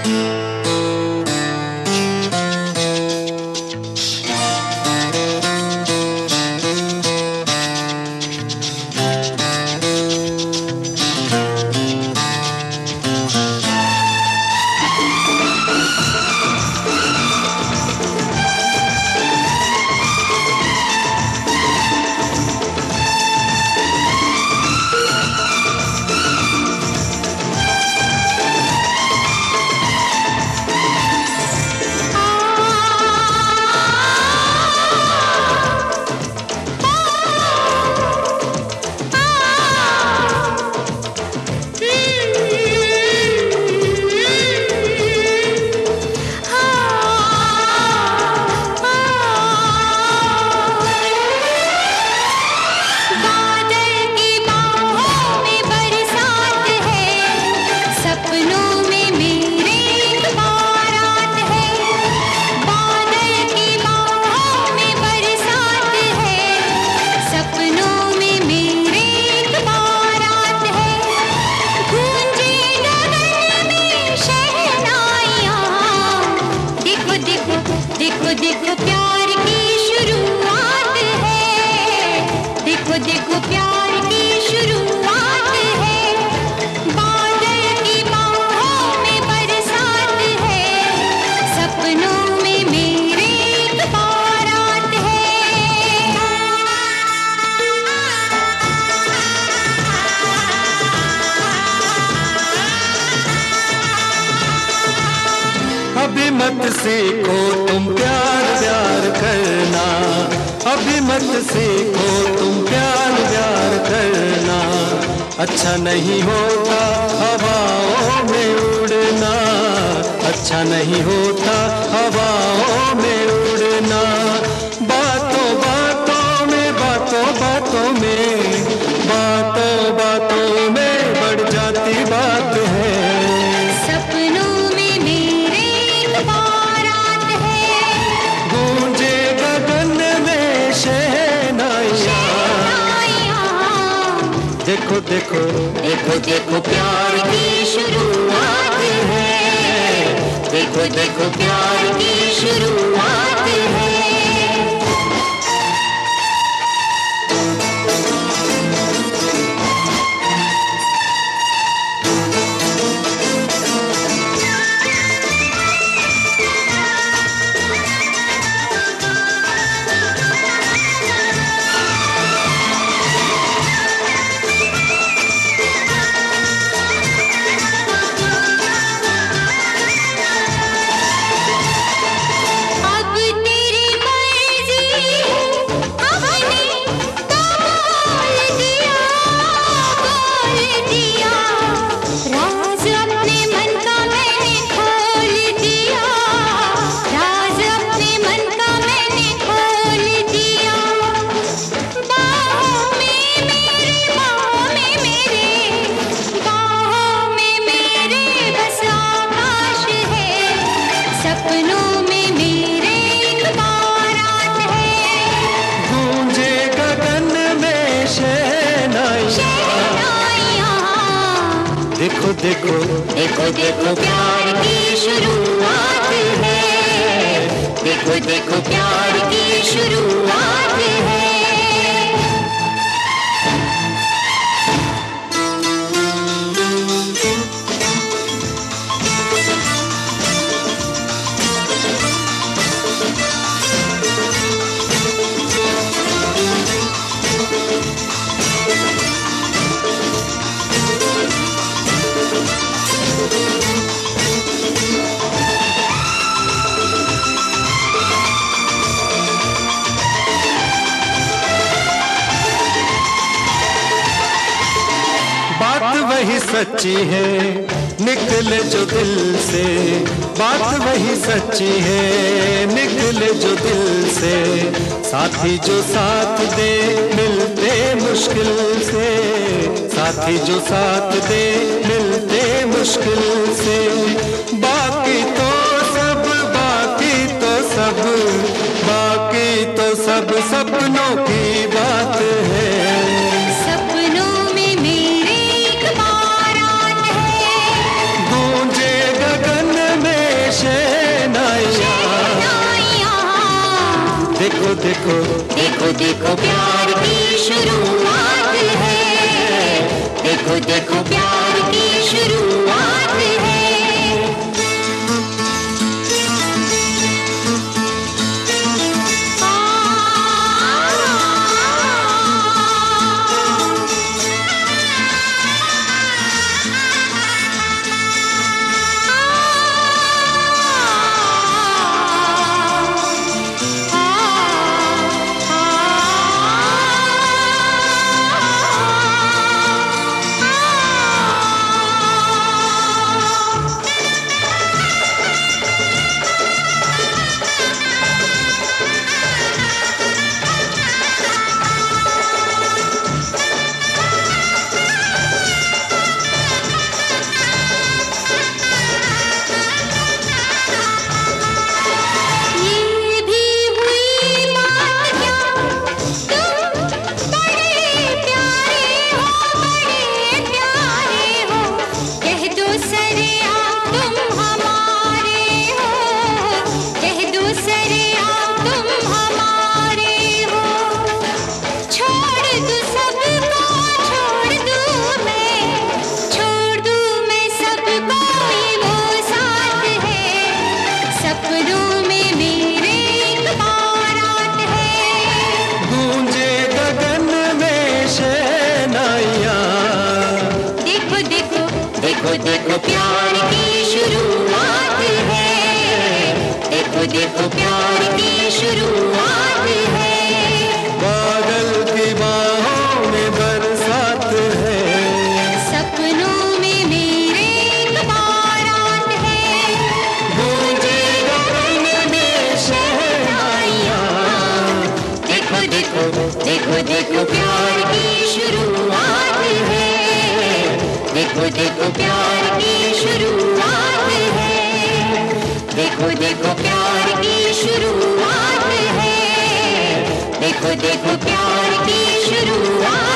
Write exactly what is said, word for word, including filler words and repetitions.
अभी मत सीखो तुम प्यार प्यार करना, अभी मत सीखो तुम प्यार प्यार करना। अच्छा नहीं होता हवाओं में उड़ना, अच्छा नहीं होता हवाओं में उड़ना। बातों बातों में बातों बातों में बातों बातों में बढ़ जाती बात है। देखो देखो देखो देखो प्यार की शुरुआत है, देखो देखो प्यार की शुरुआत है। देखो देखो देखो देखो प्यार की शुरुआत है, देखो देखो प्यार की शुरुआत है। बात वही सच्ची है निकले जो दिल से, बात वही सच्ची है निकले जो दिल से। साथी जो साथ दे मिलते मुश्किल से, साथी जो साथ दे मिलते मुश्किल से। बाकी तो सब बाकी तो सब बाकी तो सब सपनों की बात है। देखो देखो देखो देखो प्यार की शुरुआत है, देखो देखो प्यार की शुरुआत है। देखो देखो प्यार की शुरुआत है, देखो देखो प्यार की शुरुआत है। बादल की बाहों में बरसात है, सपनों में मेरे एक बारात है। गूंजे गगन में शहनाइयाँ, देखो देखो देखो देखो प्यार की शुरुआत है, देखो देखो प्यार की शुरुआत है, देखो देखो प्यार की शुरुआत है, देखो देखो प्यार की शुरुआत।